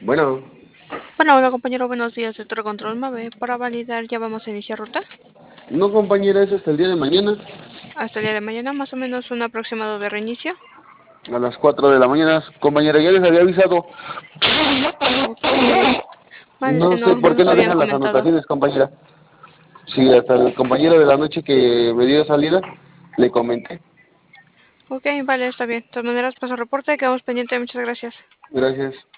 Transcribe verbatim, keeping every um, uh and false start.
Bueno, Bueno, hola compañero, buenos días. Centro de Control Mave. Para validar, ya vamos a iniciar ruta. no compañera, es hasta el día de mañana, Hasta el día de mañana, más o menos un aproximado de reinicio. a las cuatro de la mañana. Compañera, ya les había avisado. Ok. Vale, No sé no, no por qué nos no habían dejan las comentado. anotaciones, compañera. Sí, hasta el compañero de la noche que me dio salida, le comenté. Ok, vale, está bien. De todas maneras, paso reporte, quedamos pendientes. Muchas gracias. Gracias.